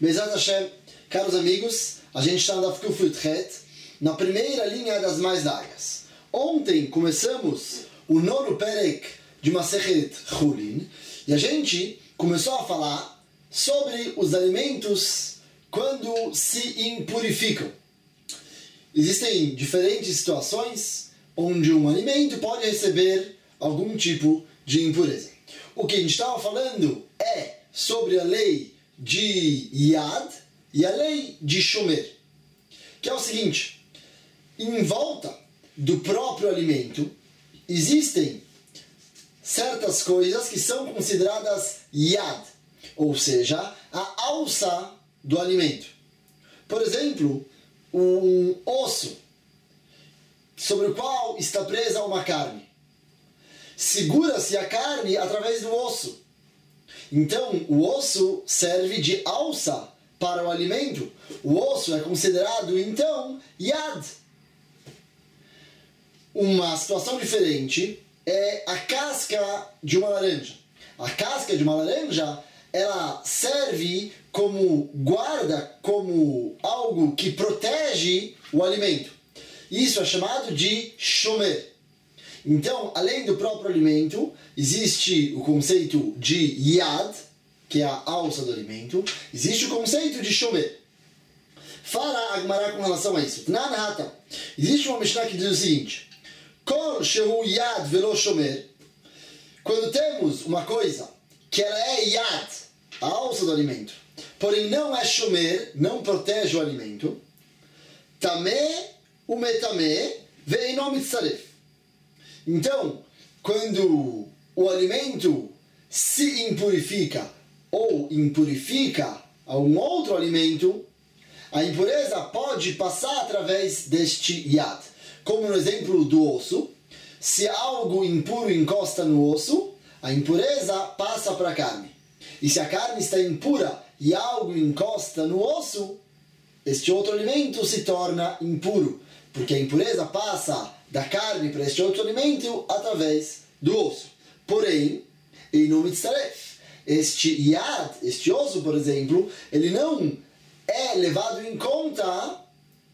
Bezat Hashem, caros amigos, a gente está na Daf Kuf Yud, na primeira linha das mais largas. Ontem começamos o nono Perek de Masechet Chulin e a gente começou a falar sobre os alimentos quando se impurificam. Existem diferentes situações onde um alimento pode receber algum tipo de impureza. O que a gente estava falando é sobre a lei de Yad e a lei de Shomer, que é o seguinte: em volta do próprio alimento existem certas coisas que são consideradas Yad, ou seja, a alça do alimento. Por exemplo, um osso sobre o qual está presa uma carne. Segura-se a carne através do osso. Então, o osso serve de alça para o alimento. O osso é considerado, então, Yad. Uma situação diferente é a casca de uma laranja. A casca de uma laranja, ela serve como guarda, como algo que protege o alimento. Isso é chamado de shomer. Então, além do próprio alimento, existe o conceito de yad, que é a alça do alimento. Existe o conceito de shomer. Fala a Gemara com relação a isso. Nanata. Existe uma Mishnah que diz o seguinte: Kol shehu yad velo shomer. Quando temos uma coisa que ela é yad, a alça do alimento, porém não é shomer, não protege o alimento, tameh umetameh ve'eino mitzaref. Então, quando o alimento se impurifica ou impurifica a um outro alimento, a impureza pode passar através deste yad. Como no exemplo do osso, se algo impuro encosta no osso, a impureza passa para a carne. E se a carne está impura e algo encosta no osso, este outro alimento se torna impuro, porque a impureza passa da carne para este outro alimento através do osso. Porém, ele não mitzaref. Este yad, este osso, por exemplo, ele não é levado em conta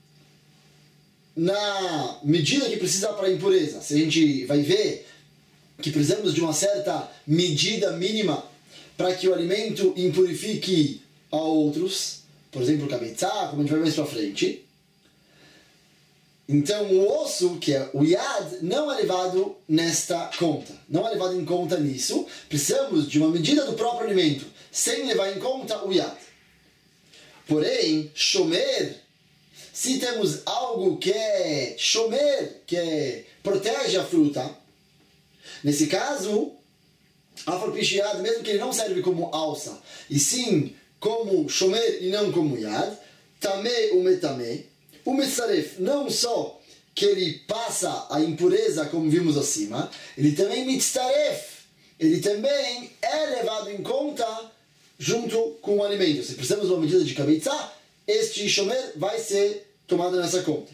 na medida que precisa para a impureza. Se a gente vai ver que precisamos de uma certa medida mínima para que o alimento impurifique a outros, por exemplo, o kabetzá, como a gente vai ver mais para frente. Então, o osso, que é o yad, não é levado nesta conta. Não é levado em conta nisso. Precisamos de uma medida do próprio alimento, sem levar em conta o yad. Porém, shomer, se temos algo que é shomer, que protege a fruta, nesse caso, afropichiad, mesmo que ele não serve como alça, e sim como shomer e não como yad, tameh umetameh, o mitzaref, não só que ele passa a impureza, como vimos acima, ele também mitzaref, ele também é levado em conta junto com o alimento. Se precisamos de uma medida de kabetzá, este shomer vai ser tomado nessa conta.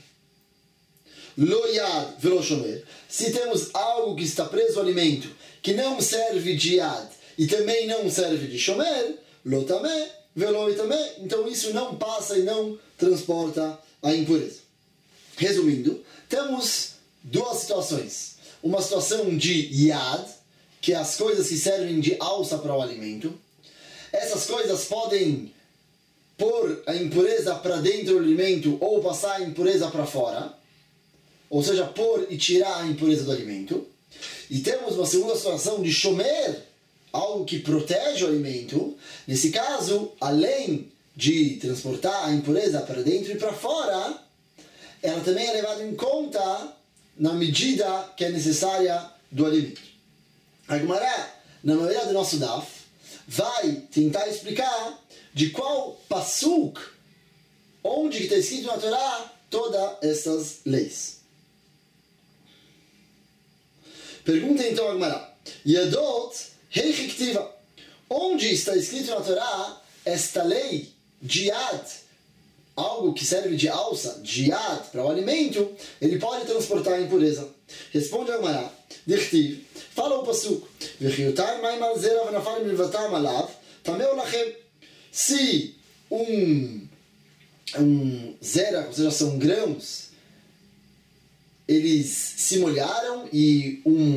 Lo yad velo shomer. Se temos algo que está preso ao alimento, que não serve de yad e também não serve de shomer, lo tameh velo tameh, então isso não passa e não transporta a impureza. Resumindo, temos duas situações. Uma situação de yad, que é as coisas que servem de alça para o alimento. Essas coisas podem pôr a impureza para dentro do alimento ou passar a impureza para fora. Ou seja, pôr e tirar a impureza do alimento. E temos uma segunda situação de shomer, algo que protege o alimento. Nesse caso, além de transportar a impureza para dentro e para fora, ela também é levada em conta na medida que é necessária do alimento. A Gemara, na maioria do nosso daf, vai tentar explicar de qual pasuk, onde está escrito na Torá, todas essas leis. Pergunta então a Gemara: Yadot heichi ktiva, onde está escrito na Torá esta lei de yad, algo que serve de alça, de yad para o alimento, ele pode transportar a impureza? Responde a Gemara: Dichtiv, fala o pasuk, se um zera, ou seja, são grãos, eles se molharam e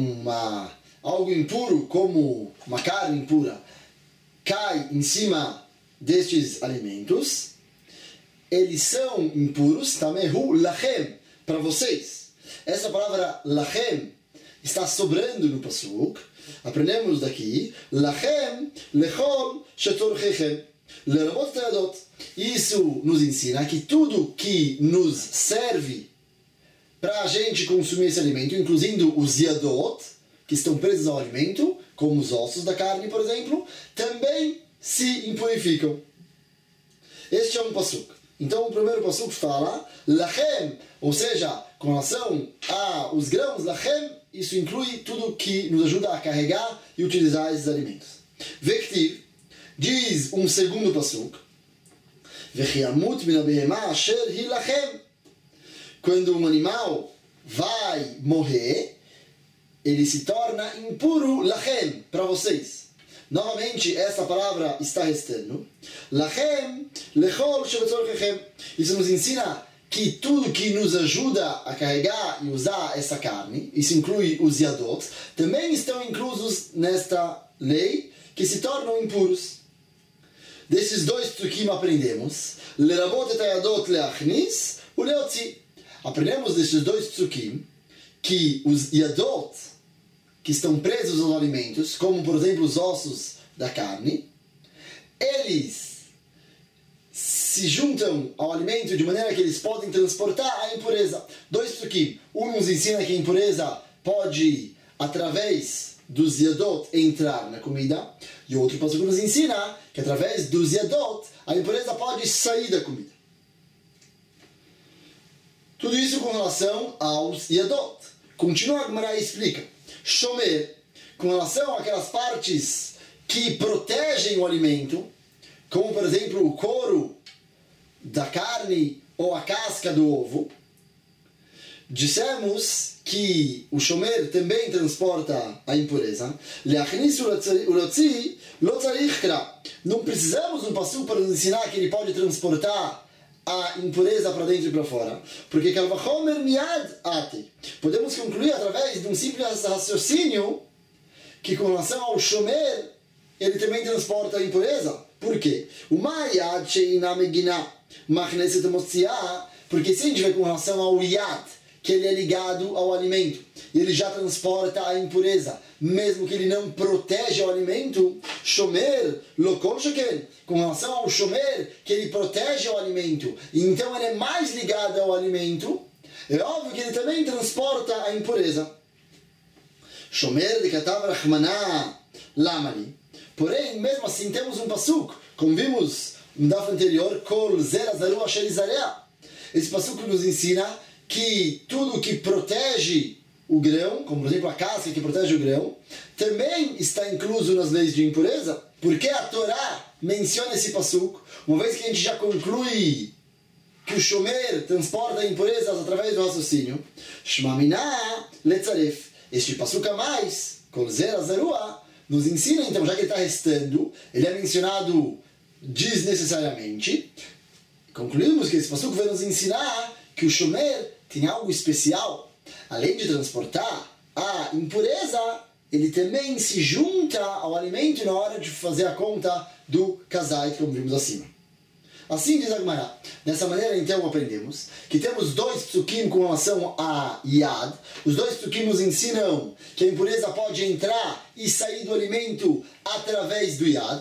algo impuro, como uma carne impura, cai em cima destes alimentos, eles são impuros, tamehu lachem, para vocês. Essa palavra lachem está sobrando no pasuk. Aprendemos daqui, lachem lechol shetorchechem lerabot teadot. Isso nos ensina que tudo que nos serve para a gente consumir esse alimento, incluindo os yadot, que estão presos ao alimento, como os ossos da carne, por exemplo, também se impurificam. Este é um pasuk. Então o primeiro pasuk fala lachem, ou seja, com relação aos grãos, lachem, isso inclui tudo que nos ajuda a carregar e utilizar esses alimentos. Vektiv, diz um segundo pasuk, vechiamut min abehema asher hi lachem. Quando um animal vai morrer, ele se torna impuro lachem, para vocês. Novamente, essa palavra está restando. Lachem lechol shebetzorchechem. Isso nos ensina que tudo que nos ajuda a carregar e usar essa carne, isso inclui os yadot, também estão inclusos nesta lei, que se tornam impuros. Desses dois psukim aprendemos, lerabot et hayadot leachnis u leotzi. Aprendemos desses dois psukim que os yadot, que estão presos aos alimentos, como por exemplo os ossos da carne, eles se juntam ao alimento de maneira que eles podem transportar a impureza. Dois psukim. Um nos ensina que a impureza pode, através dos yadot, entrar na comida, e o outro pasuk nos ensina que através dos yadot a impureza pode sair da comida. Tudo isso com relação aos yadot. Continua a Gemara e explica. Shomer, com relação àquelas partes que protegem o alimento, como por exemplo o couro da carne ou a casca do ovo, dissemos que o shomer também transporta a impureza. Não precisamos um passuco para nos ensinar que ele pode transportar a impureza para dentro e para fora, porque podemos concluir através de um simples raciocínio que com relação ao shomer ele também transporta a impureza. Por quê? Porque se a gente vê com relação ao yad, que ele é ligado ao alimento e ele já transporta a impureza, mesmo que ele não protege o alimento, shomer, lokol sheken, com relação ao shomer, que ele protege o alimento, e então ele é mais ligado ao alimento, é óbvio que ele também transporta a impureza. Shomer de katav rachmaná lamali. Porém, mesmo assim, temos um pasuk, como vimos no daf anterior, kol zera zaru asher zarea. Esse pasuk nos ensina que tudo que protege o grão, como por exemplo a casca que protege o grão, também está incluso nas leis de impureza. Porque a Torá menciona esse pasuk, uma vez que a gente já conclui que o shomer transporta impurezas através do raciocínio, shmamina letzaref. Este pasuk a mais, kol zera zarua, nos ensina, então, já que ele está restando, ele é mencionado desnecessariamente. Concluímos que esse pasuk vai nos ensinar que o shomer tem algo especial. Além de transportar a impureza, ele também se junta ao alimento na hora de fazer a conta do kazait, como vimos acima. Assim diz a Gemara. Dessa maneira, então, aprendemos que temos dois psukim com relação a yad. Os dois psukim nos ensinam que a impureza pode entrar e sair do alimento através do yad.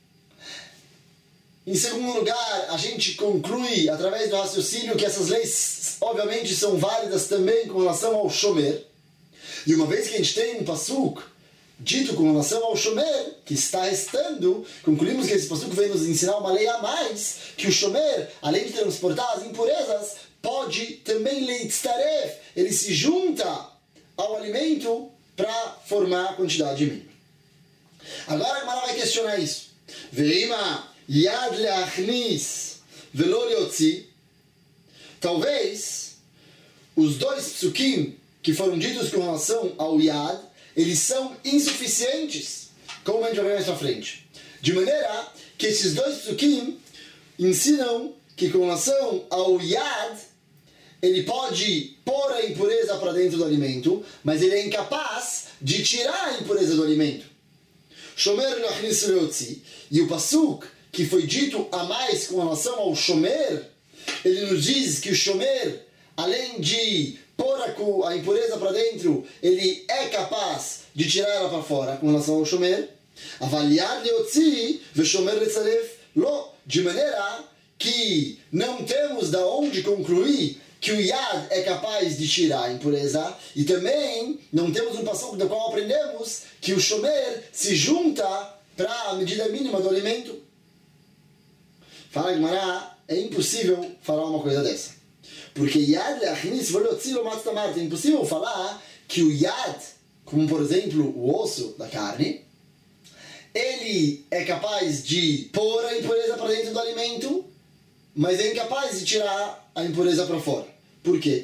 Em segundo lugar, a gente conclui, através do raciocínio, que essas leis, obviamente, são válidas também com relação ao shomer. E uma vez que a gente tem um pasuk dito com relação ao shomer, que está restando, concluímos que esse pasuk vem nos ensinar uma lei a mais, que o shomer, além de transportar as impurezas, pode também leitztaref, ele se junta ao alimento para formar a quantidade mínima. Agora a Gemara vai questionar isso. Veima yad leachnis velo leotzi. Talvez os dois psukim que foram ditos com relação ao yad, eles são insuficientes, como a gente vai ver mais pra frente. De maneira que esses dois psukim, ensinam que com relação ao Yad, ele pode pôr a impureza para dentro do alimento, mas ele é incapaz de tirar a impureza do alimento. Shomer Lachnis Leotzi. E o Pasuk, que foi dito a mais com relação ao Shomer, ele nos diz que o Shomer, além de pôr a impureza para dentro, ele é capaz de tirar ela para fora com relação ao Shomer. Avaliar Leotzi ve Shomer Letzaref Lo. De maneira que não temos da onde concluir que o Yad é capaz de tirar a impureza, e também não temos um passuco do qual aprendemos que o Shomer se junta para a medida mínima do alimento. Fala Gemara, é impossível falar uma coisa dessa. Porque Yad leachnis velotzi lo matztamart. É impossível falar que o Yad, como por exemplo o osso da carne, ele é capaz de pôr a impureza para dentro do alimento, mas é incapaz de tirar a impureza para fora. Por quê?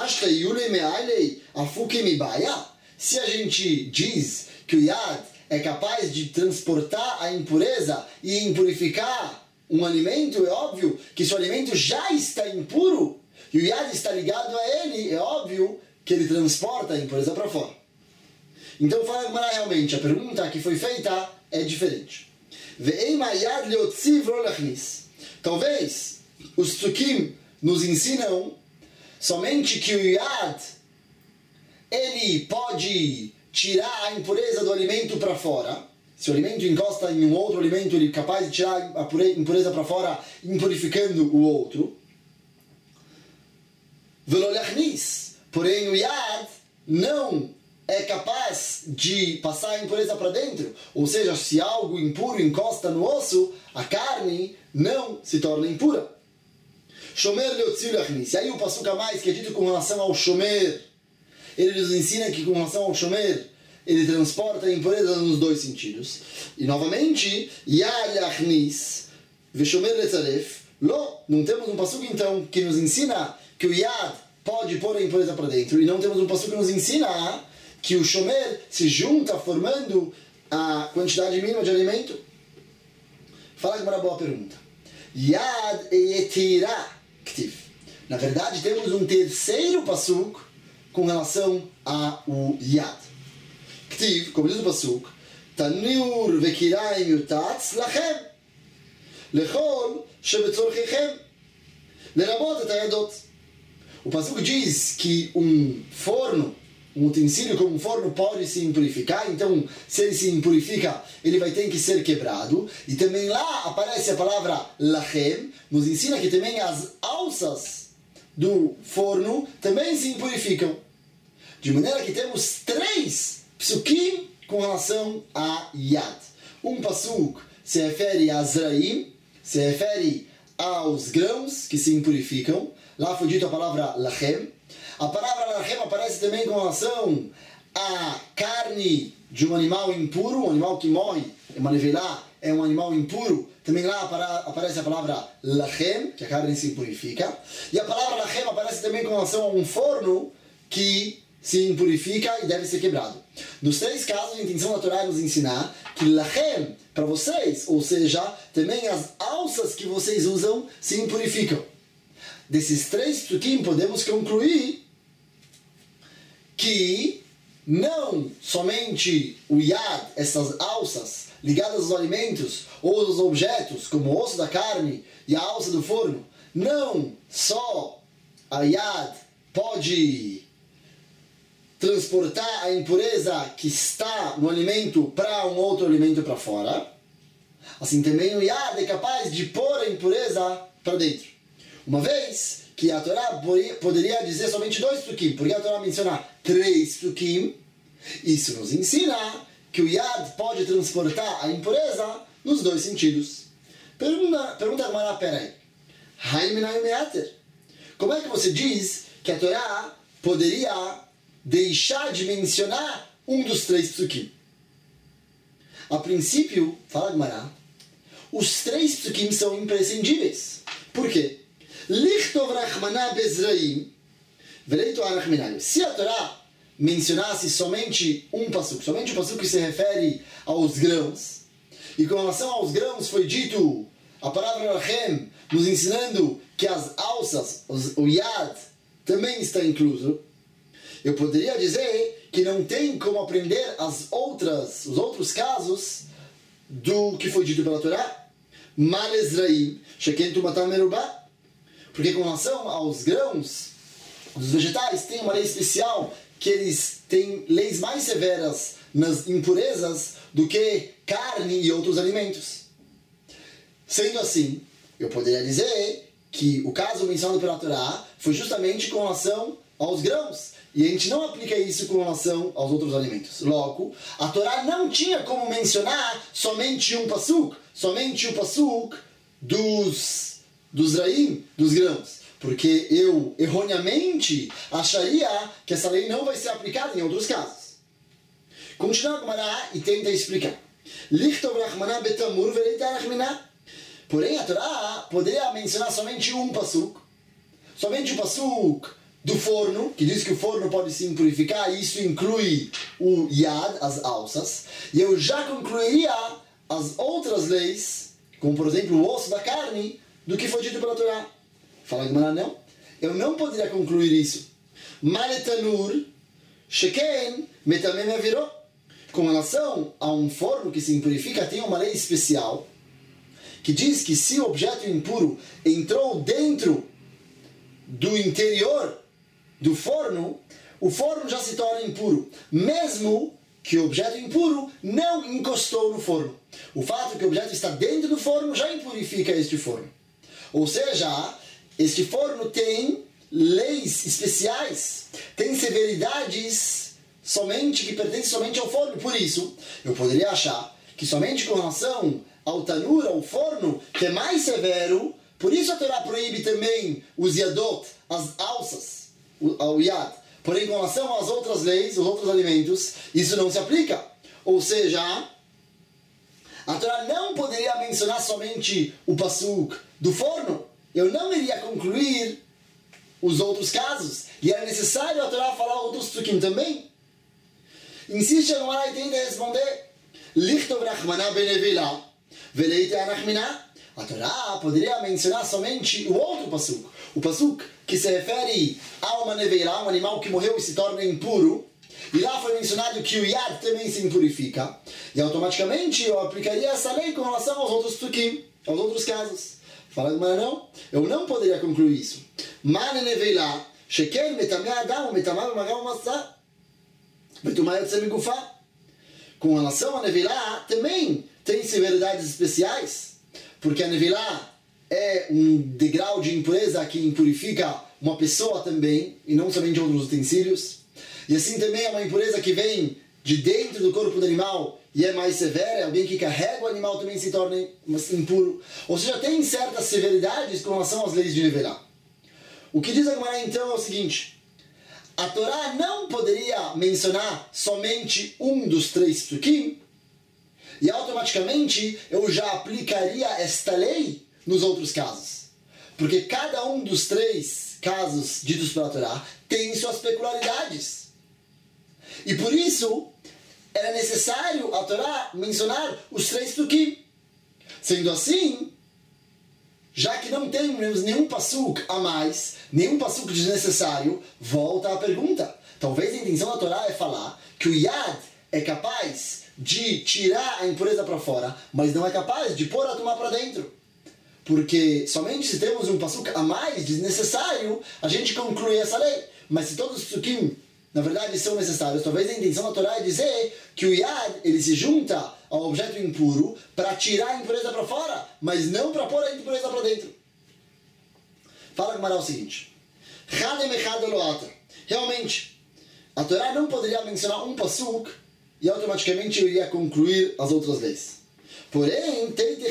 Se a gente diz que o Yad é capaz de transportar a impureza e impurificar um alimento, é óbvio que se o alimento já está impuro e o Yad está ligado a ele, é óbvio que ele transporta a impureza para fora. Então, fala realmente, a pergunta que foi feita é diferente. Talvez os psukim nos ensinam somente que o Yad ele pode tirar a impureza do alimento para fora. Se o alimento encosta em um outro alimento, ele é capaz de tirar a impureza para fora, impurificando o outro. Porém, o Yad não é capaz de passar a impureza para dentro. Ou seja, se algo impuro encosta no osso, a carne não se torna impura. Shomer leotzil lachnis. E aí o passuca mais que é dito com relação ao Shomer, ele nos ensina que com relação ao Shomer, ele transporta a impureza nos dois sentidos. E novamente, Yad lachnis ve Shomer letzaref lo. Não temos um passuca então que nos ensina que o Yad pode pôr a impureza para dentro. E não temos um passuca que nos ensina que o Shomer se junta formando a quantidade mínima de alimento. Fala uma boa pergunta. Yad etirah. Na verdade, temos um terceiro pasuk com relação ao Yad. Ktiv, como diz o pasuk, Tanur vekiraim yutatz lachem, lechol shebetzorchechem, lerabot et hayadot. O pasuk diz que um forno, um utensílio como um forno pode se impurificar, então se ele se impurifica, ele vai ter que ser quebrado. E também lá aparece a palavra lachem, nos ensina que também as alças do forno também se impurificam. De maneira que temos 3 psukim com relação a Yad. Um pasuk se refere a Zraim, se refere aos grãos que se impurificam. Lá foi dito a palavra lachem. A palavra lachem aparece também com relação à carne de um animal impuro, um animal que morre, uma nevilá, é um animal impuro. Também lá aparece a palavra lachem, que a carne se impurifica. E a palavra lachem aparece também com relação a um forno que se impurifica e deve ser quebrado. Nos 3 casos, a intenção da Torá é nos ensinar que lachem, para vocês, ou seja, também as alças que vocês usam se impurificam. Desses 3 psukim podemos concluir que não somente o Yad, essas alças ligadas aos alimentos ou aos objetos, como o osso da carne e a alça do forno, não só a Yad pode transportar a impureza que está no alimento para um outro alimento para fora, assim também o Yad é capaz de pôr a impureza para dentro. Uma vez que a Torá poderia dizer somente 2 psukim, porque a Torá menciona 3 psukim, isso nos ensina que o Yad pode transportar a impureza nos 2 sentidos. Pergunta a Gemara, peraí. Como é que você diz que a Torá poderia deixar de mencionar um dos 3 psukim? A princípio, fala a Gemara, os 3 psukim são imprescindíveis. Por quê? Lichtov Rachmaná Bezraim, Veleito Arachminayo. Se a Torá mencionasse somente um passuco, somente um passuco que se refere aos grãos, e com relação aos grãos foi dito a palavra Rachem nos ensinando que as alças, o Yad, também está incluso, eu poderia dizer que não tem como aprender os outros casos do que foi dito pela Torá, Malezraim, Sheken Tumatam Merubá, porque com relação aos grãos dos vegetais tem uma lei especial que eles têm leis mais severas nas impurezas do que carne e outros alimentos. Sendo assim, eu poderia dizer que o caso mencionado pela Torá foi justamente com relação aos grãos, e a gente não aplica isso com relação aos outros alimentos. Logo, a Torá não tinha como mencionar somente um pasuk, somente o pasuk dos raim, dos grãos, porque eu erroneamente acharia que essa lei não vai ser aplicada em outros casos. Continua a Gemara e tenta explicar. Porém, a Torá poderia mencionar somente um pasuk, somente o pasuk do forno, que diz que o forno pode se purificar, e isso inclui o yad, as alças, e eu já concluiria as outras leis, como por exemplo o osso da carne, do que foi dito pela Torá. Fala a Gemara, não. Eu não poderia concluir isso. Maletanur, sheken, metamem aviró. Com relação a um forno que se impurifica, tem uma lei especial, que diz que se o objeto impuro entrou dentro do interior do forno, o forno já se torna impuro, mesmo que o objeto impuro não encostou no forno. O fato que o objeto está dentro do forno já impurifica este forno. Ou seja, este forno tem leis especiais, tem severidades que pertencem somente ao forno. Por isso, eu poderia achar que somente com relação ao tanur, ao forno, que é mais severo, por isso a Torá proíbe também os yadot, as alças, ao yad. Porém, com relação às outras leis, os outros alimentos, isso não se aplica. Ou seja, a Torá não poderia mencionar somente o pasuk do forno. Eu não iria concluir os outros casos. E era necessário a Torá falar outros psukim também. Insiste a Gemara e tenta responder. Lichtov Rachmaná benevila, veleite anachminá. A Torá poderia mencionar somente o outro pasuk. O pasuk que se refere a uma neveira, um animal que morreu e se torna impuro. E lá foi mencionado que o yad também se impurifica. E automaticamente eu aplicaria essa lei com relação aos outros psukim, aos outros casos. Fala de maneira não? Eu não poderia concluir isso. Mane neveira, sheker metameh adam, metameh magam matzah. Com relação a nevilá, também tem severidades especiais, porque a nevilá é um degrau de impureza que impurifica uma pessoa também, e não somente outros utensílios. E assim também é uma impureza que vem de dentro do corpo do animal e é mais severa, alguém que carrega o animal também se torna impuro. Ou seja, tem certas severidades com relação às leis de nevilá. O que diz a Gemara então é o seguinte: a Torá não poderia mencionar somente um dos três psukim, e automaticamente eu já aplicaria esta lei nos outros casos. Porque cada um dos três casos ditos pela Torá tem suas peculiaridades. E por isso era necessário a Torá mencionar os três psukim. Sendo assim, já que não temos nenhum pasuk a mais, nenhum pasuk desnecessário, volta à pergunta. Talvez a intenção da Torá é falar que o yad é capaz de tirar a impureza para fora, mas não é capaz de pôr a tumá para dentro. Porque somente se temos um pasuk a mais desnecessário, a gente conclui essa lei. Mas se todos os psukim, na verdade, são necessários, talvez a intenção da Torá é dizer que o yad, ele se junta ao objeto impuro para tirar a impureza para fora, mas não para pôr a impureza para dentro. Fala com o seguinte: realmente, a Torá não poderia mencionar um pasuk e automaticamente eu iria concluir as outras leis. Porém,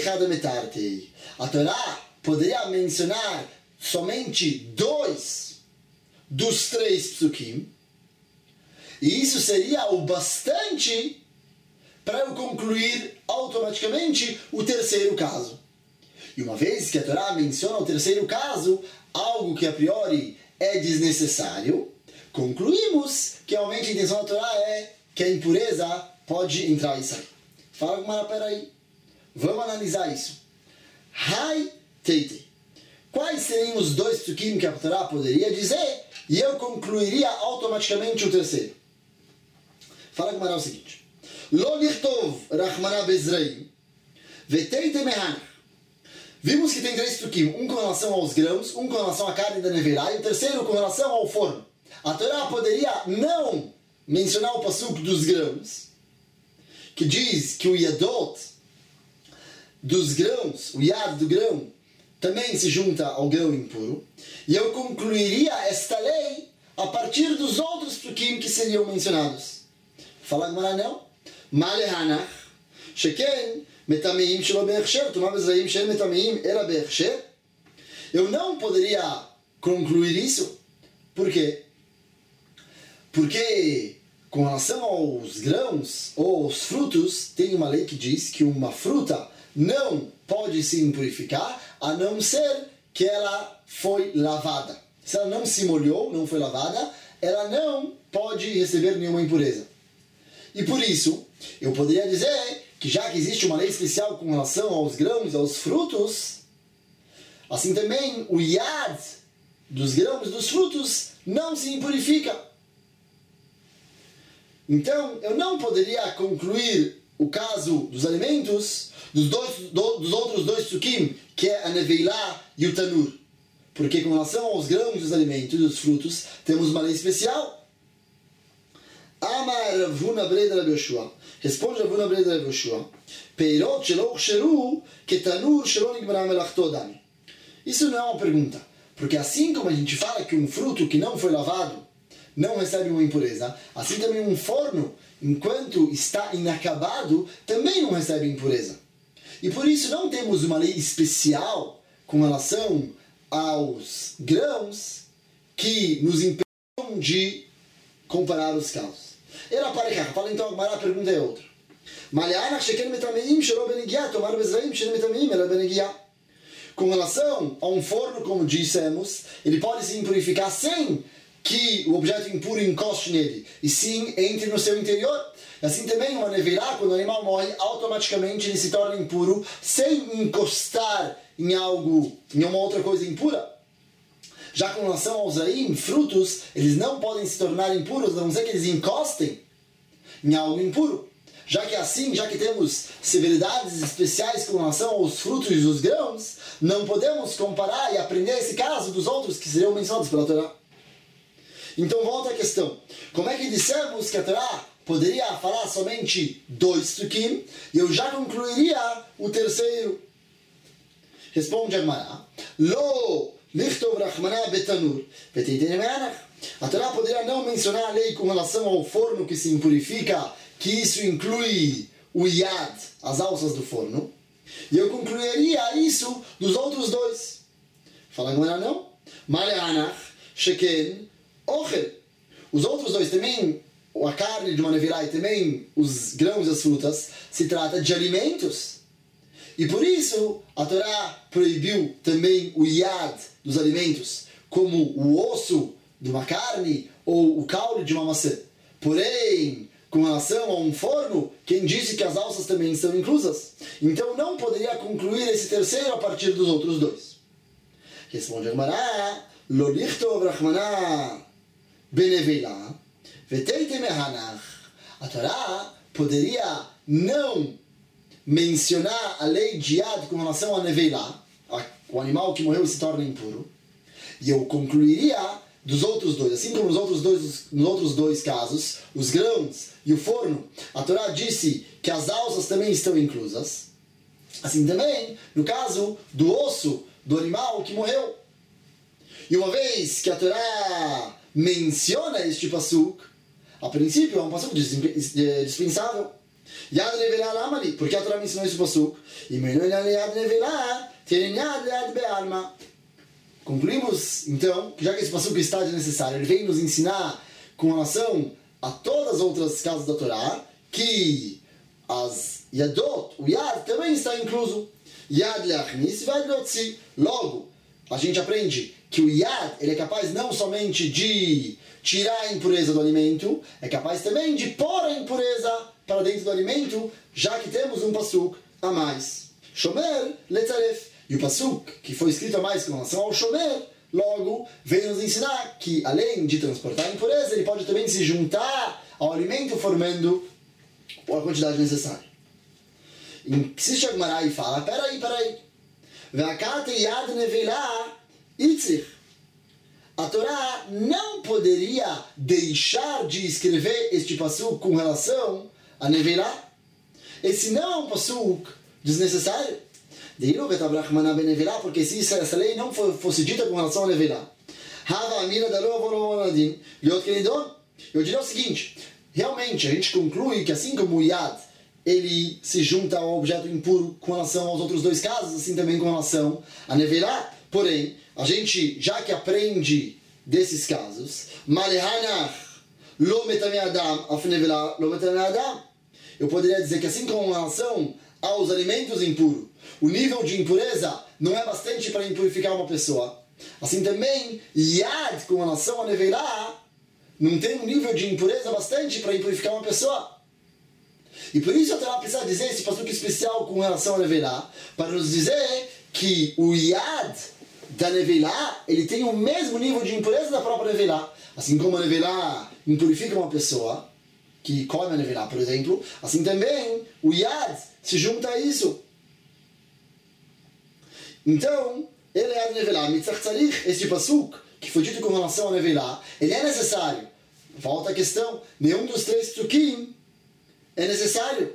a Torá poderia mencionar somente 2 dos 3 psukim, e isso seria o bastante para eu concluir automaticamente o terceiro caso. E uma vez que a Torá menciona o terceiro caso, algo que a priori é desnecessário, concluímos que realmente a intenção da Torá é que a impureza pode entrar e sair. Fala, Gumara, peraí. Vamos analisar isso. Hai teite. Quais seriam os dois psukim que a Torá poderia dizer e eu concluiria automaticamente o terceiro? Fala com o seguinte. Lo lichtov rachmana bezraim veteite mehanach. Vimos que tem três psukim, um com relação aos grãos, um com relação à carne da neverá e o terceiro com relação ao forno. A Torá poderia não mencionar o pasuk dos grãos, que diz que o yadot dos grãos, o yad do grão, também se junta ao grão impuro, e eu concluiria esta lei a partir dos outros psukim que seriam mencionados. Fala agora não? Malehanach, sheken, metameim shelo be'echsher, tumah bezraim shel metameim era be'echsher. Eu não poderia concluir isso. Por quê? Porque com relação aos grãos ou aos frutos, tem uma lei que diz que uma fruta não pode se impurificar a não ser que ela foi lavada. Se ela não se molhou, não foi lavada, ela não pode receber nenhuma impureza. E por isso, eu poderia dizer que já que existe uma lei especial com relação aos grãos e aos frutos, assim também o yad dos grãos e dos frutos não se impurifica. Então, eu não poderia concluir o caso dos alimentos dos outros dois psukim, que é a neveilá e o tanur. Porque com relação aos grãos dos alimentos e dos frutos, temos uma lei especial. Amar Rav Huna Breda Rav Yoshua. Responde Rav Huna Breda Rav Yoshua. Peirot shelo uksheru ketanur shelo nigmara melachto dami. Isso não é uma pergunta. Porque assim como a gente fala que um fruto que não foi lavado não recebe uma impureza, assim também um forno, enquanto está inacabado, também não recebe impureza. E por isso não temos uma lei especial com relação aos grãos que nos impedem de comparar os casos. Era para cá. Fala então, a pergunta é outra. Com relação a um forno, como dissemos, ele pode se impurificar sem que o objeto impuro encoste nele, e sim entre no seu interior. Assim também uma neveirá, quando o animal morre, automaticamente ele se torna impuro sem encostar em algo, em uma outra coisa impura. Já com relação aos raim, frutos, eles não podem se tornar impuros, a não ser que eles encostem em algo impuro. Já que assim, já que temos severidades especiais com relação aos frutos e os grãos, não podemos comparar e aprender esse caso dos outros que seriam mencionados pela Torá. Então volta à questão. Como é que dissemos que a Torá poderia falar somente dois psukim e eu já concluiria o terceiro? Responde a Gemara. Lo lichtov rachmana betanur veteitene mehanach. A Torá poderia não mencionar a lei com relação ao forno que se impurifica, que isso inclui o yad, as alças do forno, e eu concluiria isso dos outros dois. Fala a Gemara não? Malehanach, sheken, ochel. Os outros dois também, a carne de uma nevirá e também os grãos e as frutas, se trata de alimentos. E por isso a Torá proibiu também o yad dos alimentos, como o osso de uma carne ou o caule de uma maçã. Porém, com relação a um forno, quem disse que as alças também estão inclusas? Então não poderia concluir esse terceiro a partir dos outros dois. Responde a Gemara, Lo lichtov rachmana beneveilá veteite mehanach. A Torá poderia não mencionar a lei de Yad com relação a neveilá, o animal que morreu se torna impuro, e eu concluiria dos outros dois, assim como nos outros dois casos, os grãos e o forno, a Torá disse que as alças também estão inclusas. Assim também, no caso do osso do animal que morreu. E uma vez que a Torá menciona este pasuk, a princípio é um pasuk dispensável. Yad nevelá lamali, porque a Torá mencionou esse pasuk. E menor yad nevelá, terem yad be'alma. Concluímos, então, que já que esse pasuk está desnecessário, ele vem nos ensinar com relação a todas as outras causas da Torá, que as yadot, o yad, também está incluso. Yad leachnis, yad leotzi. Logo, a gente aprende que o yad, ele é capaz não somente de tirar a impureza do alimento, é capaz também de pôr a impureza para dentro do alimento, já que temos um pasuk a mais. Shomer letzaref, E o Pasuk, que foi escrito a mais com relação ao Shomer, logo vem nos ensinar que, além de transportar a impureza, ele pode também se juntar ao alimento, formando a quantidade necessária. Insiste a Gemara e fala, peraí. A Torá não poderia deixar de escrever este Pasuk com relação a Nevilá. Esse não é um Pasuk desnecessário. Porque se essa lei não fosse dita com relação a Nevilá, eu diria o seguinte, realmente a gente conclui que assim como o Yad ele se junta ao objeto impuro com relação aos outros dois casos, assim também com relação a Nevilá. Porém, a gente, já que aprende desses casos, eu poderia dizer que assim como com relação aos alimentos impuros, o nível de impureza não é bastante para impurificar uma pessoa. Assim também, Yad com relação a Nevilá não tem um nível de impureza bastante para impurificar uma pessoa. E por isso a Torá precisa dizer esse passuque especial com relação a Nevilá, para nos dizer que o Yad da Nevilá, ele tem o mesmo nível de impureza da própria Nevilá. Assim como a Nevilá impurifica uma pessoa que come a Nevilá, por exemplo, assim também o Yad se junta a isso. Então, ele é a Nevilá, Mitzach Tzarich, este pasuk, que foi dito com relação a Nevilá, ele é necessário. Volta a questão, nenhum dos três psukim é necessário.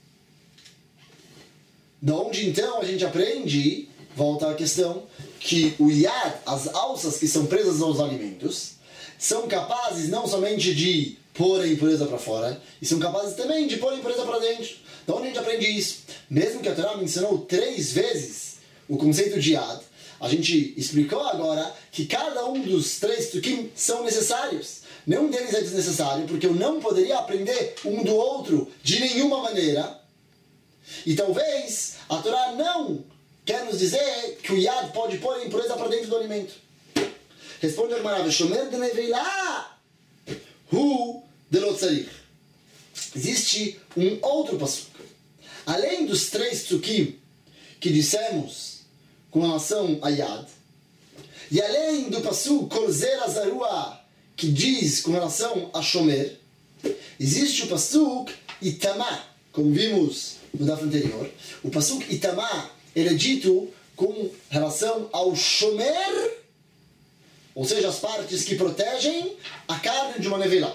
Da onde então a gente aprende, volta a questão, que o Yad, as alças que são presas aos alimentos, são capazes não somente de pôr a impureza para fora, e são capazes também de pôr a impureza para dentro. Da onde a gente aprende isso? Mesmo que a Torá mencionou 3 vezes o conceito de Yad, a gente explicou agora que cada um dos 3 psukim são necessários. Nenhum deles é desnecessário, porque eu não poderia aprender um do outro de nenhuma maneira. E talvez a Torá não quer nos dizer que o Yad pode pôr a impureza para dentro do alimento. Responde a Gemara, Shomer de Nevilá, Hu de lo tzarich. Existe um outro pasuk. Além dos 3 psukim que dissemos com relação a Yad, e além do pasuk Kol Zera Zarua, que diz com relação a Shomer, existe o pasuk Itamá, como vimos no daf anterior. O pasuk Itamá, ele é dito com relação ao Shomer, ou seja, as partes que protegem a carne de uma Nevilá.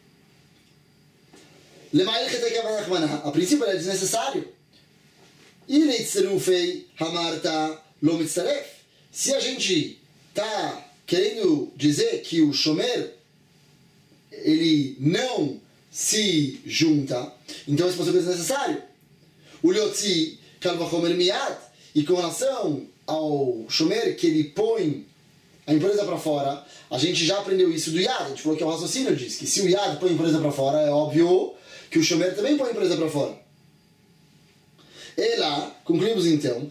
A princípio é desnecessário. Se a gente está querendo dizer que o Shomer ele não se junta, então esse passuco é desnecessário. O Liotzi Kalvachomer Miyad, e com relação ao Shomer que ele põe a impureza para fora, a gente já aprendeu isso do Yad. A gente falou que o raciocínio diz que se o Yad põe a impureza para fora, é óbvio que o Shomer também põe a impureza para fora. E lá, concluímos então,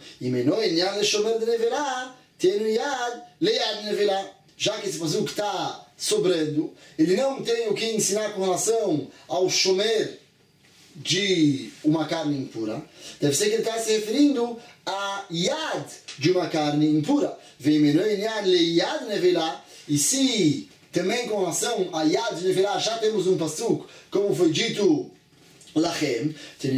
já que esse passuco está sobrando, ele não tem o que ensinar com relação ao Shomer de uma carne impura. Deve ser que ele está se referindo a Yad de uma carne impura. E se também com relação a Yad de Nevilá já temos um pasuk, como foi dito Lachem,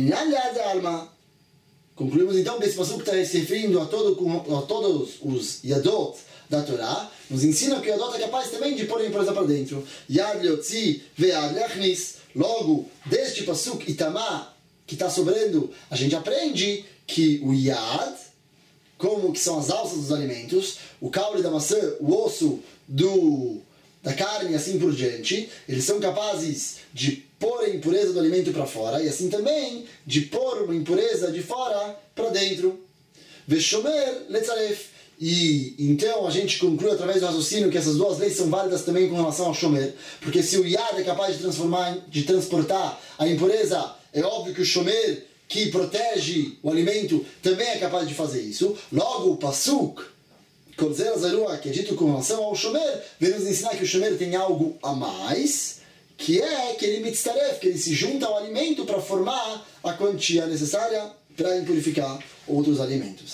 concluímos então que esse pasuk está se referindo a todos os Yadot da Torá, nos ensina que o Yadot é capaz também de pôr a impureza para dentro. Yad leotzi ve'ad leachnis. Logo, deste pasuk Itamá, que está sobrando, a gente aprende que o Yad, como que são as alças dos alimentos, o caule da maçã, o osso da carne e assim por diante, eles são capazes de pôr a impureza do alimento para fora, e assim também de pôr uma impureza de fora para dentro. Veshomer letzaref. E então a gente conclui através do raciocínio que essas duas leis são válidas também com relação ao Shomer, porque se o Yad é capaz de transportar a impureza, é óbvio que o Shomer, que protege o alimento, também é capaz de fazer isso. Logo, o pasuk Kol Zera Zarua, que é dito com relação ao Shomer, vem nos ensinar que o Shomer tem algo a mais, que é que ele mitzaref, que ele se junta ao alimento para formar a quantia necessária para impurificar outros alimentos.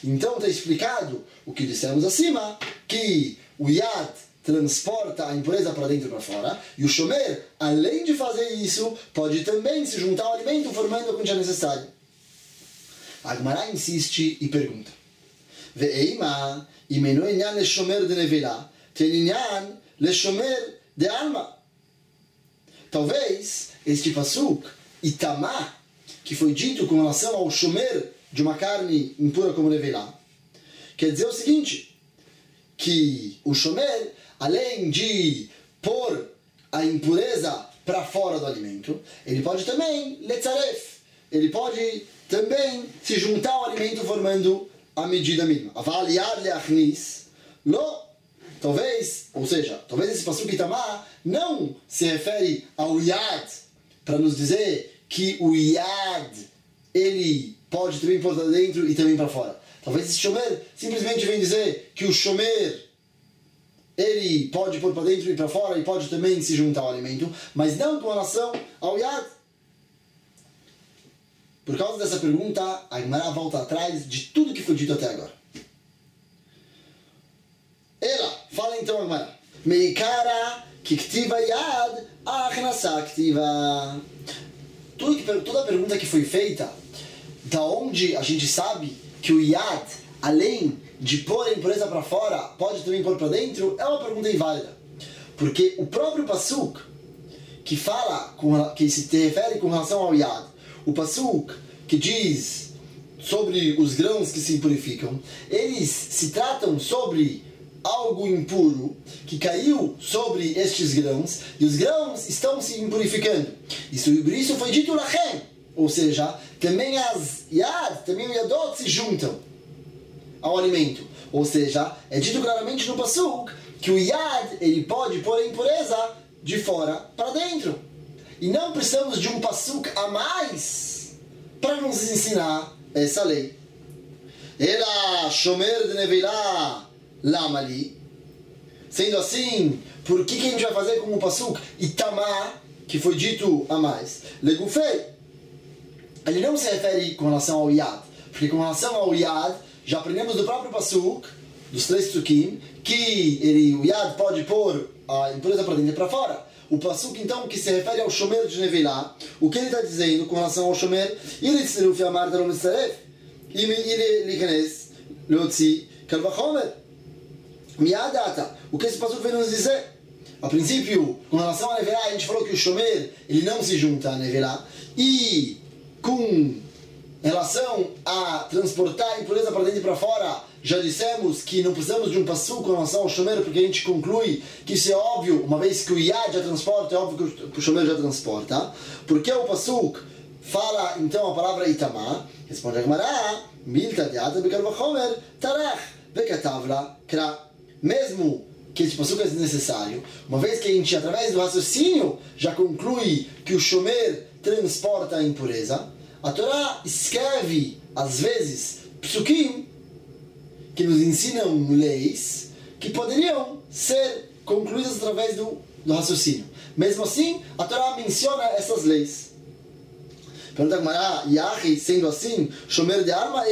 Então está explicado o que dissemos acima, que o Yad transporta a impureza para dentro e para fora, e o Shomer, além de fazer isso, pode também se juntar ao alimento formando a quantia necessária. A Gemara insiste e pergunta: Ve'eima imenu inyan leshomer de nevilá, ten inyan leshomer de alma. Talvez este pasuk, Itamá, que foi dito com relação ao shomer de uma carne impura como nevilá, quer dizer o seguinte, que o shomer, além de pôr a impureza para fora do alimento, ele pode também letzaref, ele pode também se juntar ao alimento formando a medida mínima. Aval yad leachnis lo. Talvez, ou seja, talvez esse pasuk Itamá não se refere ao yad para nos dizer que o yad ele pode também pôr para dentro e também para fora. Talvez esse shomer simplesmente vem dizer que o shomer ele pode pôr para dentro e para fora e pode também se juntar ao alimento, mas não com relação ao yad. Por causa dessa pergunta, a Gemara volta atrás de tudo que foi dito até agora. Ela, fala então a Gemara. Meikara kiktiva yad achnasa ktiva. Toda a pergunta que foi feita, da onde a gente sabe que o yad, além de pôr a impureza para fora, pode também pôr para dentro, é uma pergunta inválida. Porque o próprio pasuk, que fala, que se refere com relação ao yad, o pasuk que diz sobre os grãos que se impurificam, eles se tratam sobre algo impuro que caiu sobre estes grãos e os grãos estão se impurificando. Isso foi dito lachem, ou seja, também as yad, também o yadot se juntam ao alimento. Ou seja, é dito claramente no pasuk que o yad ele pode pôr a impureza de fora para dentro. E não precisamos de um pasuk a mais para nos ensinar essa lei. Ela shomer de nevilá lamali. Sendo assim, por que a gente vai fazer como o pasuk Itamá, que foi dito a mais? Legufei, ele não se refere com relação ao yad, porque com relação ao yad já aprendemos do próprio pasuk, dos 3 psukim, que o yad pode pôr a impureza para dentro e para fora. O pasuk então que se refere ao shomer de nevilá, o que ele está dizendo com relação ao shomer? Ele tziruf amar da lomitzaref, ele likanes leotzi kalvachomer. Miadata, o que esse pasuk vem nos dizer? A princípio, com relação a nevilá, a gente falou que o shomer ele não se junta a nevilá, e com relação a transportar a impureza para dentro e para fora, já dissemos que não precisamos de um pasuk com relação ao shomer, porque a gente conclui que isso é óbvio, uma vez que o yad já transporta, é óbvio que o shomer já transporta. Porque o pasuk fala então a palavra Itamá? Responde a Gemara: Milta diata bekal vachomer tarach bekatavla kra. Mesmo que esse pasuk é desnecessário, uma vez que a gente, através do raciocínio, já conclui que o shomer transporta a impureza, a Torá escreve, às vezes, psukim, que nos ensinam leis, que poderiam ser concluídas através do raciocínio. Mesmo assim, a Torá menciona essas leis. Pergunta a Gemara: Yahi, sendo assim, shomer de alma,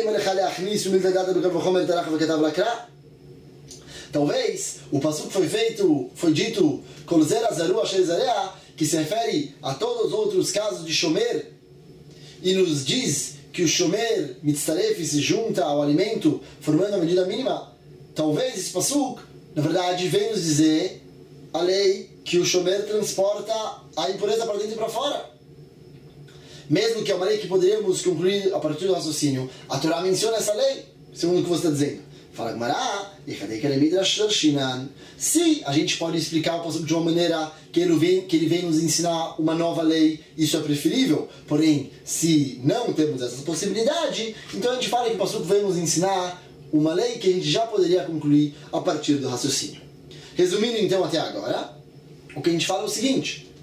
talvez o pasuk foi dito que se refere a todos os outros casos de shomer, e nos diz que o shomer mitzaref se junta ao alimento formando a medida mínima. Talvez esse pasuk, na verdade, vem nos dizer a lei que o shomer transporta a impureza para dentro e para fora. Mesmo que é uma lei que poderíamos concluir a partir do raciocínio, a Torá menciona essa lei, segundo o que você está dizendo. Fala Gemara: se a gente pode explicar o pasuk de uma maneira que ele vem nos ensinar uma nova lei, isso é preferível. Porém, se não temos essa possibilidade, então a gente fala que o pasuk vem nos ensinar uma lei que a gente já poderia concluir a partir do raciocínio. Resumindo então até agora, o que a gente fala é o seguinte: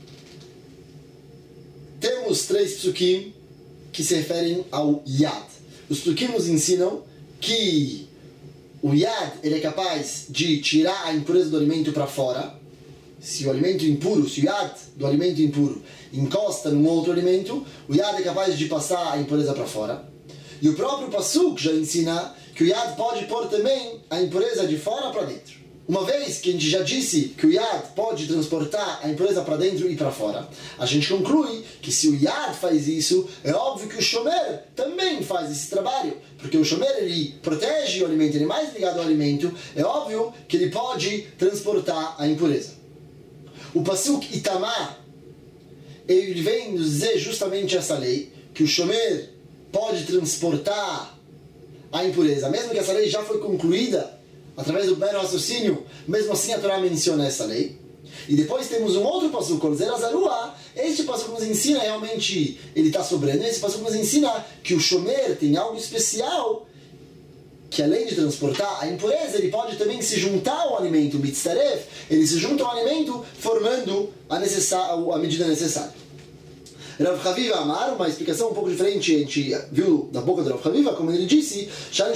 temos 3 psukim que se referem ao yad. Os psukim nos ensinam que o yad ele é capaz de tirar a impureza do alimento para fora. Se o alimento impuro, se o yad do alimento impuro encosta num outro alimento, o yad é capaz de passar a impureza para fora. E o próprio pasuk já ensina que o Yad pode pôr também a impureza de fora para dentro. Uma vez que a gente já disse que o Yad pode transportar a impureza para dentro e para fora, a gente conclui que se o Yad faz isso, é óbvio que o Shomer também faz esse trabalho, porque o Shomer ele protege o alimento, ele é mais ligado ao alimento, é óbvio que ele pode transportar a impureza. O Pasuk Itamar, ele vem nos dizer justamente essa lei, que o Shomer pode transportar a impureza, mesmo que essa lei já foi concluída através do mero raciocínio, mesmo assim a Torá menciona essa lei. E depois temos um outro passuco, Kolzer Azarua. Este passuco nos ensina, realmente, ele está sobrando, esse passuco nos ensina que o Shomer tem algo especial, que além de transportar a impureza, ele pode também se juntar ao alimento, mitzaref, ele se junta ao alimento, formando a medida necessária. Rav Chaviva Amar, uma explicação um pouco diferente, a gente viu da boca do Rav Chaviva, como ele disse, já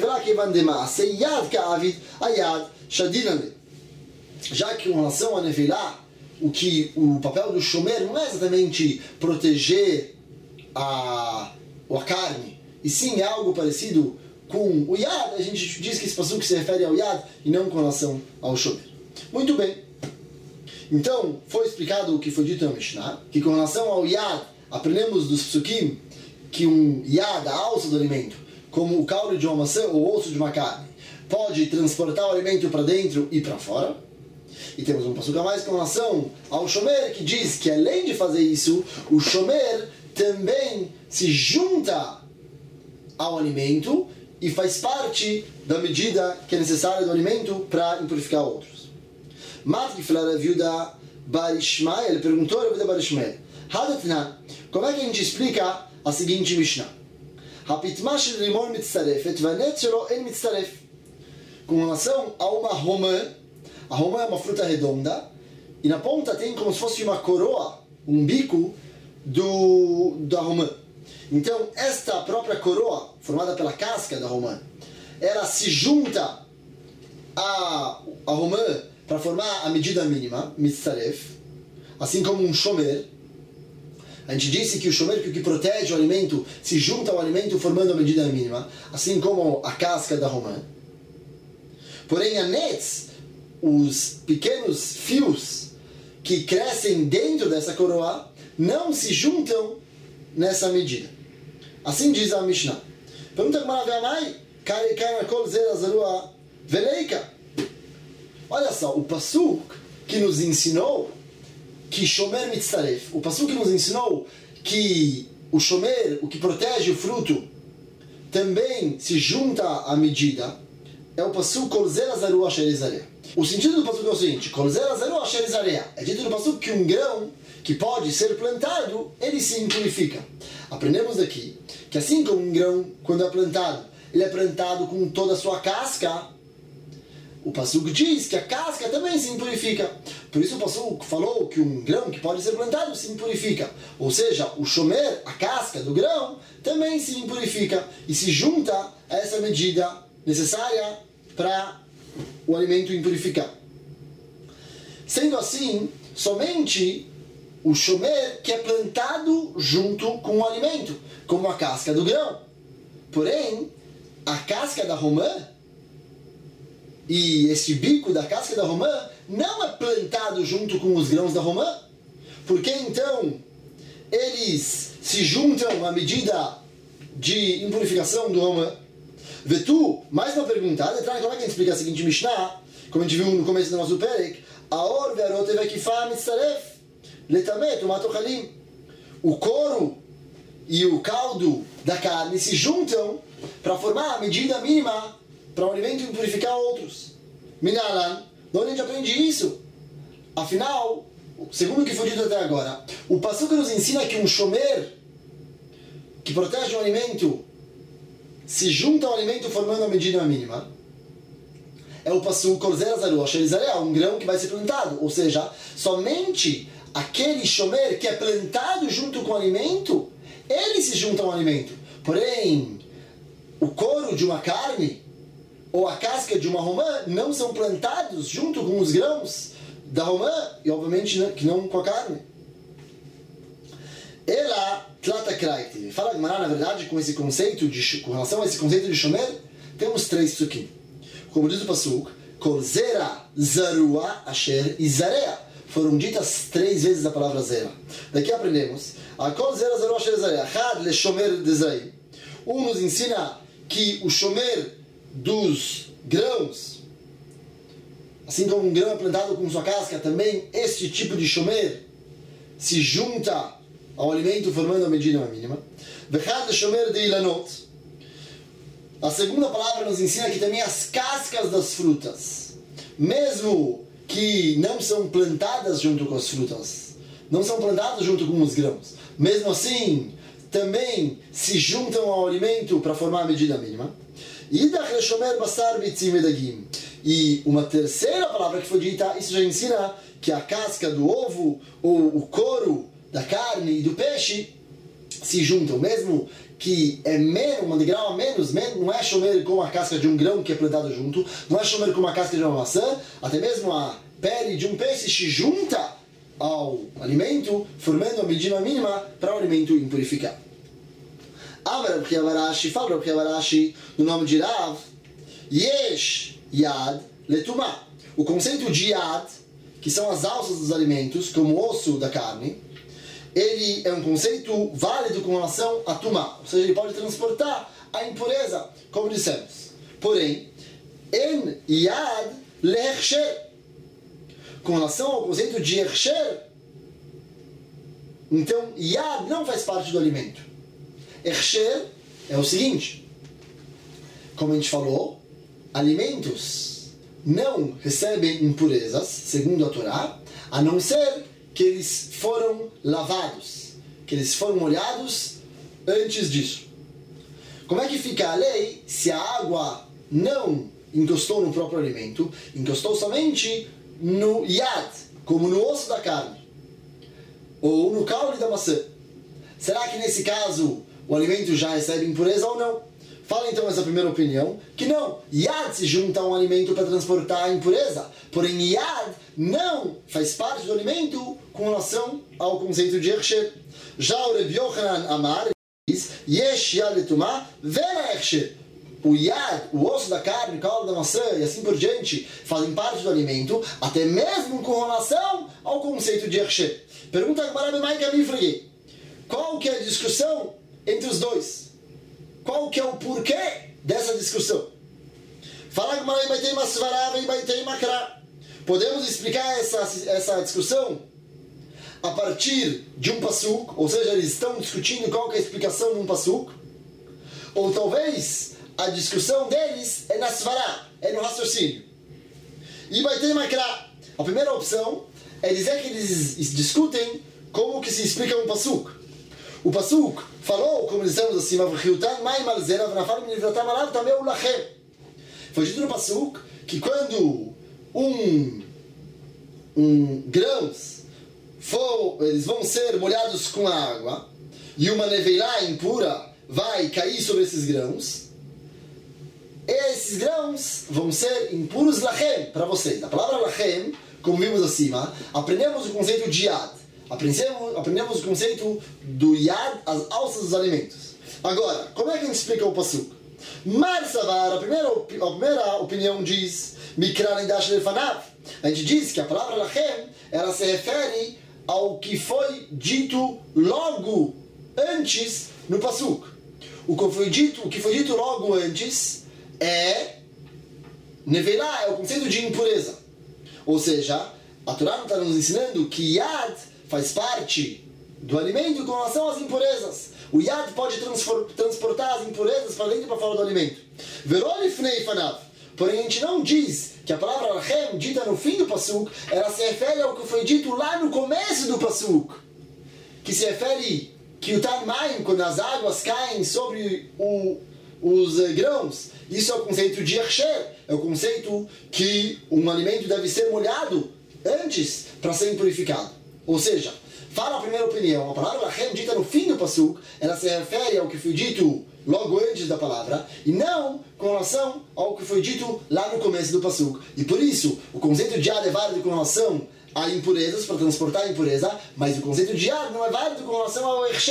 que com relação a Nevelá, o papel do Shomer não é exatamente proteger a carne, e sim é algo parecido com o Yad. A gente diz que esse passuco se refere ao Yad e não com relação ao Shomer. Muito bem. Então, foi explicado o que foi dito na Mishnah, que com relação ao Yad, aprendemos dos psukim que um Yad, a alça do alimento, como o caule de uma maçã ou o osso de uma carne, pode transportar o alimento para dentro e para fora. E temos um passuca a mais com relação ao Shomer, que diz que além de fazer isso, o Shomer também se junta ao alimento e faz parte da medida que é necessária do alimento para impurificar outros. Matgiflar Viuda Barishmael, ele perguntou a Viuda Barishmael, Hadatna, como é que a gente explica a seguinte Mishnah? Hapitmash limon mitzarefet vanet shelo en mitzaref. Com relação a uma romã, a romã é uma fruta redonda, e na ponta tem como se fosse uma coroa, um bico da romã. Então, esta própria coroa, formada pela casca da romã, ela se junta a romã para formar a medida mínima, mitzaref, assim como um shomer. A gente disse que o shomer, que o que protege o alimento, se junta ao alimento formando a medida mínima, assim como a casca da romã. Porém, a netz, os pequenos fios que crescem dentro dessa coroa, não se juntam nessa medida. Assim diz a Mishnah. Pergunta como ela veleika. Olha só, o pasuk que nos ensinou que shomer mitzaref, o pasuk que nos ensinou que o shomer, o que protege o fruto, também se junta à medida, é o pasuk kolzer azaru asher izarea. O sentido do pasuk é o seguinte: kolzer azaru asher izarea. É dito no pasuk que um grão que pode ser plantado, ele se impurifica. Aprendemos daqui que assim como um grão, quando é plantado, ele é plantado com toda a sua casca. O pasuk diz que a casca também se impurifica. Por isso o pasuk falou que um grão que pode ser plantado se impurifica. Ou seja, o shomer, a casca do grão, também se impurifica e se junta a essa medida necessária para o alimento impurificar. Sendo assim, somente o shomer que é plantado junto com o alimento, como a casca do grão. Porém, a casca da romã e este bico da casca da romã não é plantado junto com os grãos da romã, porque então eles se juntam à medida de impurificação do romã. Vetu, mais uma pergunta, como é que a gente explica a seguinte Mishnah, como a gente viu no começo do nosso Perek, Aor ve'arot ve'kifa mitzaref letamet umatochalim. O couro e o caldo da carne se juntam para formar a medida mínima para o alimento impurificar outros. Minalan, de onde a gente aprende isso? Afinal, segundo o que foi dito até agora, o passuco nos ensina que um shomer que protege o alimento se junta ao alimento formando a medida mínima. É o passuco kolzer azaru asher izarea, um grão que vai ser plantado. Ou seja, somente aquele shomer que é plantado junto com o alimento, ele se junta ao alimento. Porém, o couro de uma carne ou a casca de uma romã não são plantados junto com os grãos da romã, e obviamente que não com a carne. Ela tlata kraiti. Fala Gemara, na verdade, com relação a esse conceito de shomer, temos 3 psukim. Como diz o pasuk, Kol zera zarua asher izarea. Foram ditas 3 vezes a palavra zera. Daqui aprendemos, a Kol zera zarua asher izarea. Had le shomer de Israel. Nos ensina que o shomer dos grãos, assim como um grão é plantado com sua casca, também este tipo de shomer se junta ao alimento formando a medida mínima. Vechad le shomer de ilanot. A segunda palavra nos ensina que também as cascas das frutas, mesmo que não são plantadas junto com as frutas, não são plantadas junto com os grãos, mesmo assim, também se juntam ao alimento para formar a medida mínima. E uma terceira palavra que foi dita, isso já ensina que a casca do ovo, ou o couro da carne e do peixe se juntam, mesmo que é um degrau a menos, não é shomer com a casca de um grão que é plantado junto, não é shomer com a casca de uma maçã, até mesmo a pele de um peixe se junta ao alimento, formando a medida mínima para o alimento impurificado. Amar Rabbi Barashi, fala Rabbi Barashi, no nome de Rav, Yesh Yad Letumah. O conceito de Yad, que são as alças dos alimentos, como o osso da carne, ele é um conceito válido com relação a Tumah, ou seja, ele pode transportar a impureza, como dissemos. Porém, En Yad Lehechsher, com relação ao conceito de Hechsher, então Yad não faz parte do alimento. Hechsher é o seguinte, como a gente falou, alimentos não recebem impurezas, segundo a Torá, a não ser que eles foram lavados, que eles foram molhados antes disso. Como é que fica a lei se a água não encostou no próprio alimento, encostou somente no yad, como no osso da carne, ou no caule da maçã? Será que nesse caso o alimento já recebe impureza ou não? Fala então essa primeira opinião, que não, yad se junta a um alimento para transportar a impureza, porém yad não faz parte do alimento com relação ao conceito de hechsher. Já o Rabbi Yochanan Amar diz, yesh yad letumah vela hechsher. O yad, o osso da carne, o caule da maçã e assim por diante, fazem parte do alimento, até mesmo com relação ao conceito de hechsher. Pergunta a Gemara Bemai Kamifregi, qual que é a discussão entre os dois? Qual que é o porquê dessa discussão? Fala que vai ter uma svarava e vai ter uma kra. Podemos explicar essa discussão a partir de um pasuk, ou seja, eles estão discutindo qual que é a explicação de um pasuk, ou talvez a discussão deles é na svará, é no raciocínio. E vai ter uma kra. A primeira opção é dizer que eles discutem como que se explica um pasuk. O pasuk falou, como dissemos assim, foi dito no pasuk que quando grãos eles vão ser molhados com água e uma neveirá impura vai cair sobre esses grãos vão ser impuros lachem, para vocês. A palavra lachem, como vimos acima, aprendemos o conceito de yad. Aprendemos o conceito do yad, as alças dos alimentos. Agora, como é que a gente explica o pasuk? Marsavar, a primeira opinião diz, Mikra Nidash Lefanav. A gente diz que a palavra lachem, ela se refere ao que foi dito logo antes no pasuk. O que foi dito logo antes é nevelá, é o conceito de impureza. Ou seja, a Torá está nos ensinando que yad faz parte do alimento com relação às impurezas. O yad pode transportar as impurezas para dentro e para fora do alimento. Verolifnei fanav. Porém, a gente não diz que a palavra lachem, dita no fim do pasuk, ela se refere ao que foi dito lá no começo do pasuk, que se refere que o Tanmaim, quando as águas caem sobre os grãos, isso é o conceito de hechsher, é o conceito que um alimento deve ser molhado antes para ser impurificado. Ou seja, fala a primeira opinião, a palavra lachem dita no fim do pasuk, ela se refere ao que foi dito logo antes da palavra, e não com relação ao que foi dito lá no começo do pasuk. E por isso, o conceito de yad é válido com relação a impurezas, para transportar a impureza, mas o conceito de yad não é válido com relação ao hechsher,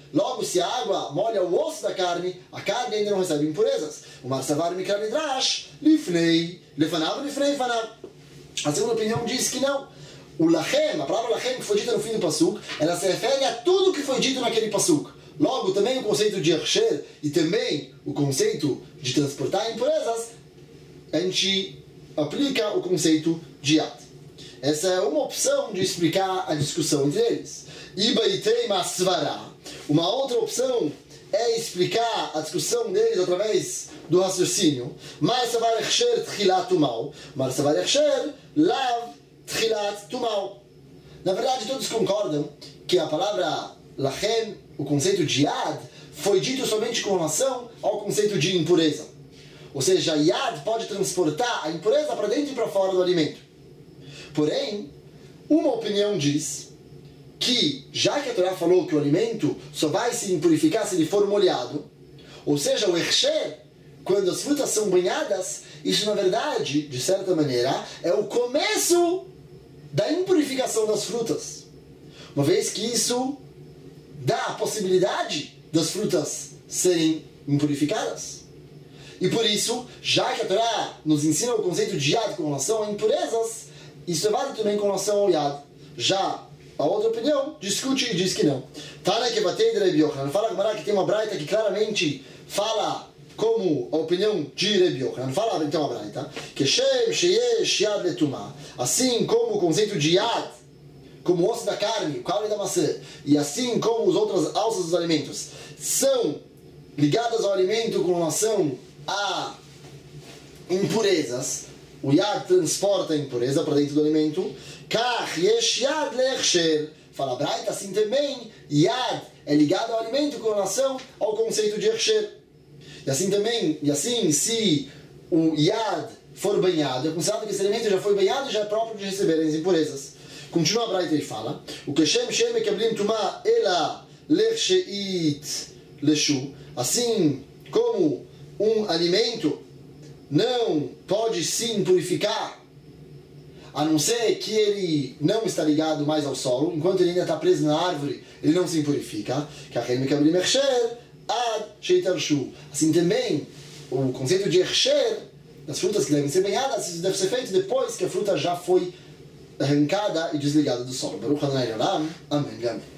Logo, se a água molha o osso da carne, a carne ainda não recebe impurezas. O Marsavar Mikra Midrash, Lifnei, Lefanav, Lifnei, Fanav. A segunda opinião diz que não. O Lachem, a palavra Lachem que foi dita no fim do Pasuk, ela se refere a tudo que foi dito naquele Pasuk. Logo, também o conceito de Hersher e também o conceito de transportar impurezas, a gente aplica o conceito de Yad. Essa é uma opção de explicar a discussão entre eles. Ibaitei Masvara. Uma outra opção é explicar a discussão deles através do raciocínio. Marsavar Hersher Tchilat Tumal. Marsavar Hersher Lav Tchilat Tumal. Na verdade, todos concordam que a palavra Lachem, o conceito de Yad, foi dito somente com relação ao conceito de impureza. Ou seja, Yad pode transportar a impureza para dentro e para fora do alimento. Porém, uma opinião diz que, já que a Torá falou que o alimento só vai se impurificar se ele for molhado, ou seja, o Hersher, quando as frutas são banhadas, isso na verdade, de certa maneira, é o começo da impurificação das frutas. Uma vez que isso dá a possibilidade das frutas serem impurificadas. E por isso, já que a Torá nos ensina o conceito de Yad com relação a impurezas, isso é válido também com relação ao Yad. Já a outra opinião discute e diz que não. Tana que batei de Rebi Yochanan. Fala Gemara que tem uma braita que claramente fala como a opinião de Rebi Yochanan. Fala então a braita que Shem sheyesh Yad letumah. Assim como o conceito de Yad, como o osso da carne, o caule da maçã, e assim como as outras alças dos alimentos, são ligadas ao alimento com relação a impurezas, o Yad transporta a impureza para dentro do alimento. Kach yesh Yad le'Hersher. Fala Braita, assim também, Yad é ligado ao alimento com relação ao conceito de Hersher. E assim também, se o Yad for banhado, é considerado que esse alimento já foi banhado e já é próprio de receber as impurezas. Continua a Braita e fala: o Keshem Shem Mekablim Tumah Ela Lechsheit Leshu. Assim como um alimento não pode se impurificar, a não ser que ele não está ligado mais ao solo, enquanto ele ainda está preso na árvore, ele não se impurifica. Assim também, o conceito de Hersher, das frutas que devem ser banhadas, isso deve ser feito depois que a fruta já foi arrancada e desligada do solo. Baruch Adonai Olam. Amém.